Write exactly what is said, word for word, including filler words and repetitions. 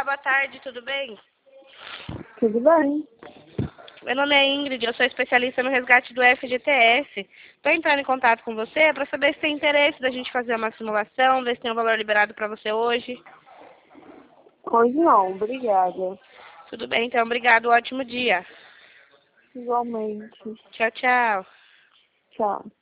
Olá, boa tarde, tudo bem? Tudo bem. Meu nome é Ingrid, eu sou especialista no resgate do F G T S. Estou entrando em contato com você para saber se tem interesse da gente fazer uma simulação, ver se tem um valor liberado para você hoje. Hoje não, obrigada. Tudo bem, então, obrigado, ótimo dia. Igualmente. Tchau, tchau. Tchau.